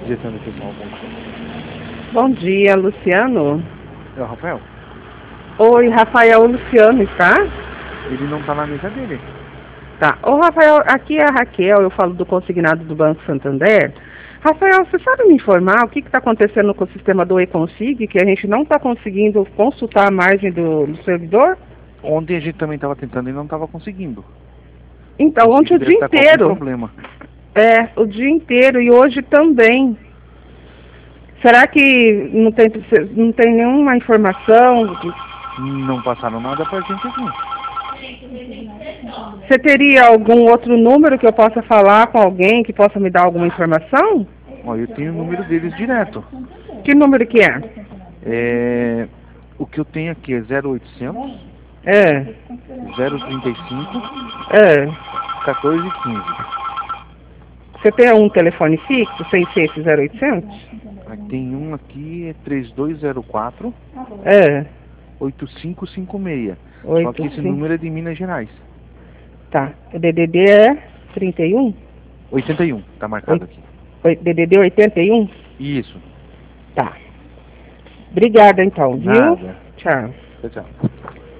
Gestão de pessoal, bom dia. Bom dia, Luciano. É o Rafael? Oi, Rafael, Luciano, está? Ele não tá na mesa dele. Tá. Ô, Rafael, aqui é a Raquel, eu falo do consignado do Banco Santander. Rafael, você sabe me informar o que está acontecendo com o sistema do eConsig, que a gente não está conseguindo consultar a margem do servidor? Ontem a gente também estava tentando e não estava conseguindo. Então, ontem o dia inteiro. Problema. É, o dia inteiro e hoje também. Será que não tem nenhuma informação? Não passaram nada pra gente aqui. Você teria algum outro número que eu possa falar com alguém que possa me dar alguma informação? Ó, eu tenho o número deles direto. Que número que é? O que eu tenho aqui é 0800 É. 035 É. 1415. Você tem um telefone fixo sem ser esse 0800? Tem um aqui, é 3204 É. 8556. Só que esse número é de Minas Gerais. Tá. O DDD é 31? 81, tá marcado aqui. DDD 81? Isso. Tá. Obrigada então, viu? Nada. Tchau. Tchau, tchau.